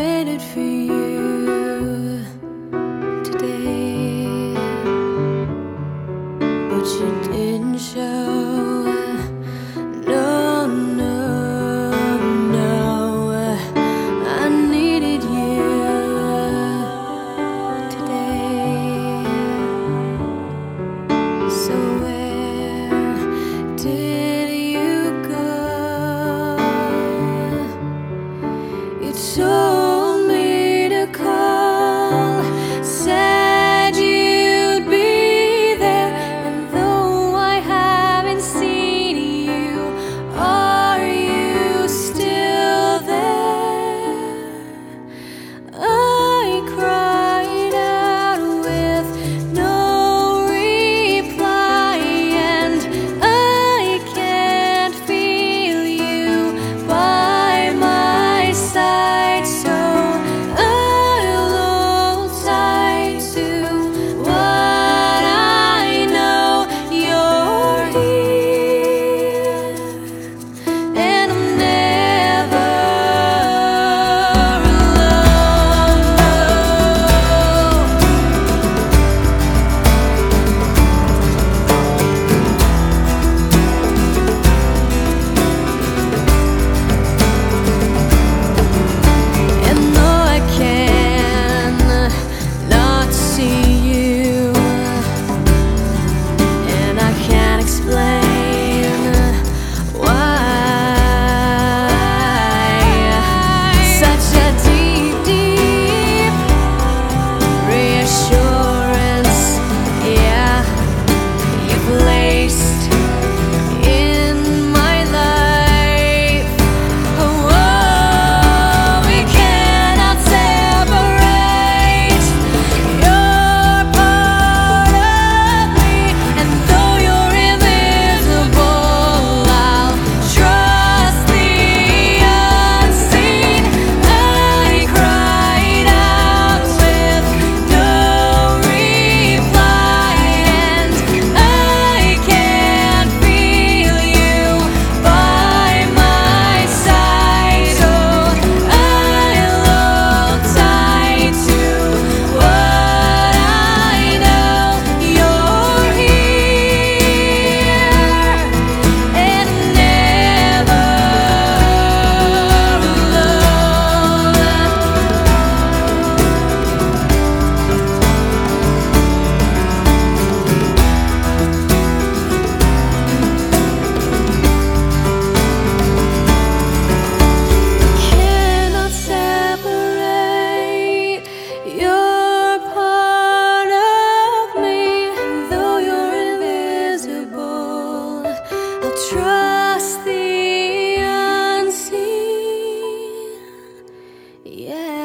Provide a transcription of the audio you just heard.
waited for you today, but you didn't show. No, no, no, I needed you today. So where did you go? You told me to call, said you'd be there, and though I haven't seen you, are you still there? I cried out with no reply, and I can't feel you by my side, so I'll hold tight to what I know. You're here, and I'm never and though I can not see you, and I can't explain why, such a deep, deep reassurance, yeah, you placed in my life. Oh, we cannot separate. You're part of me, and though you're invisible, I'll trust the unseen. I cried out with no reply, and I can't feel you by my side, so I'll hold tight to what I know. You're here, and never alone. Cannot separate. You're part of me, though you're invisible. I'll trust the unseen. Yeah.